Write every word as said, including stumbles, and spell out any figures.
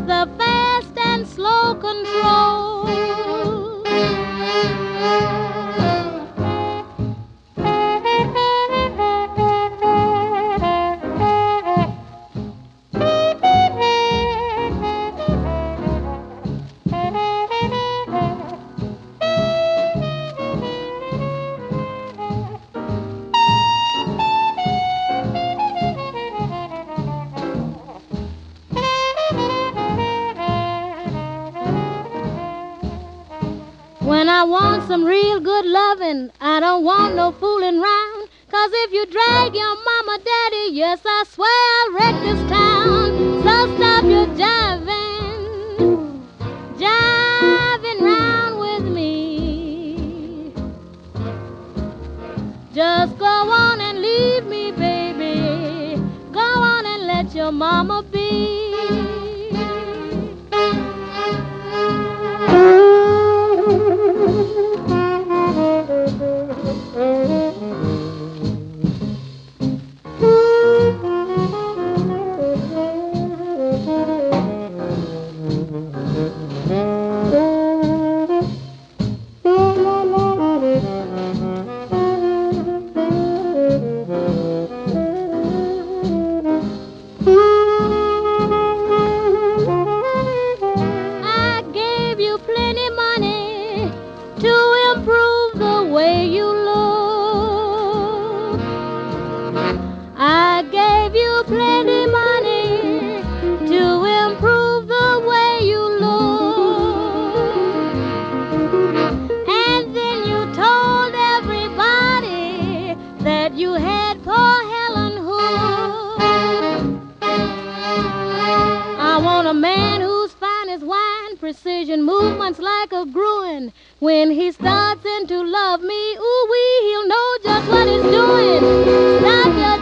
with the fast and slow control. When I want some real good loving, I don't want no fooling round. 'Cause if you drag your mama, daddy, yes, I swear I'll wreck this town. So stop your jiving, jiving round with me. Just go on and leave me, baby. Go on and let your mama be. I gave you plenty money to improve the way you look. I gave you plenty money to improve the way you look. And then you told everybody that you had poor Helen Hook. I want a man who's fine as wine, precision movements like a Gruen. When he starts in to love me, ooh-wee, he'll know just what he's doing. Stop your